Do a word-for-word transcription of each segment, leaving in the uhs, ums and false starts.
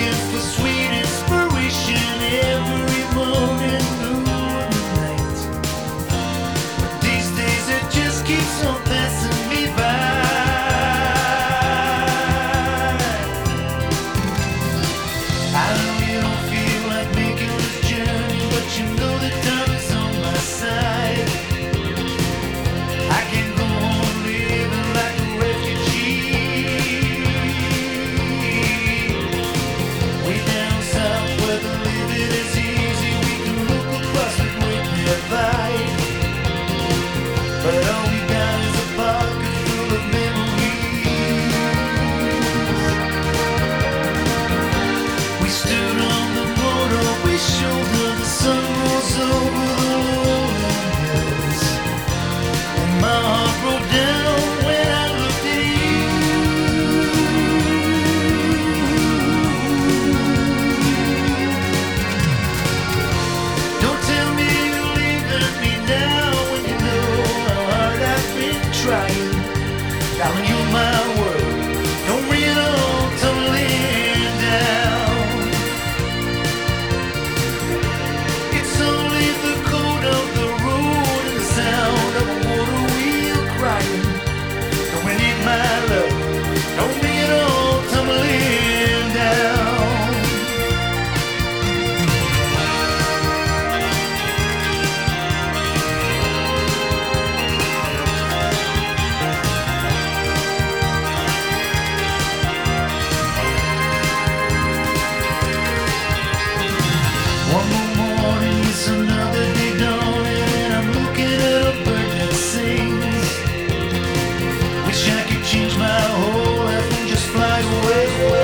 looking for sweet inspiration every morning, noon and night. But these days it just keeps on passing me by. I know you don't feel like making this journey, but you know that time is on my side. I can't go on living like a refugee. Way down south where the living is easy, we can look across the great divide. But all we got is a pocket full of memories. We stood on the motorway shoulder, the sun rose over the rolling hills, and my heart broke down when I looked at you. Don't tell me you're leaving me now when you know how hard I've been trying. Darling, you're my world. Don't bring it all tumbling down. It's only the cold of the road and the sound of a water wheel crying. Don't we need my love? Don't bring it all tumbling down. One more morning, it's another day dawning, and I'm looking at a bird that sings. Wish I could change my whole life and just fly away.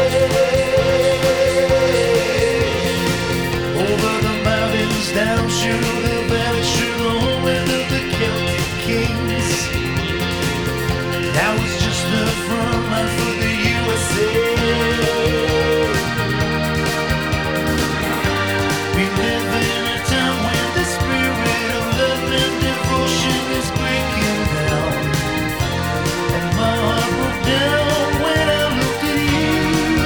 Over the mountains, down through the valleys, through the homeland of the Celtic kings. That was just the front line for the U S A. We live in a time when the spirit of love and devotion is breaking down, and my heart broke down when I looked at you.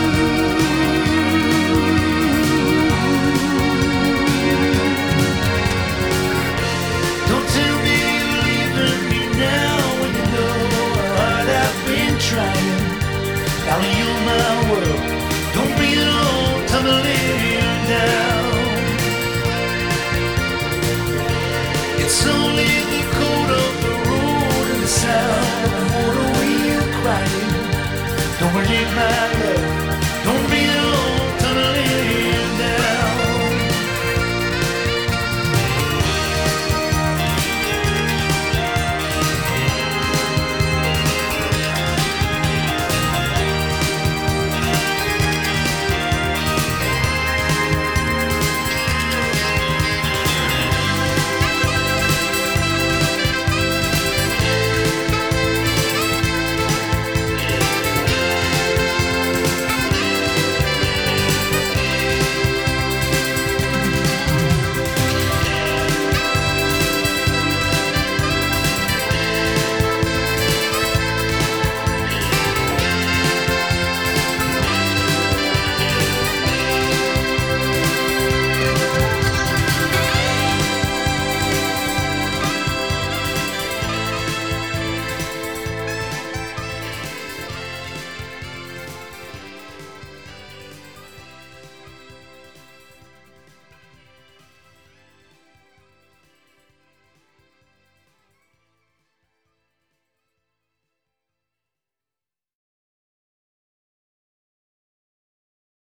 Don't tell me you're leaving me now when you know how hard I've been trying. Darling, you're my world. Don't bring it all tumbling down. It's only the cold of the road and the sound of the motor wheel crying. Don't believe my love.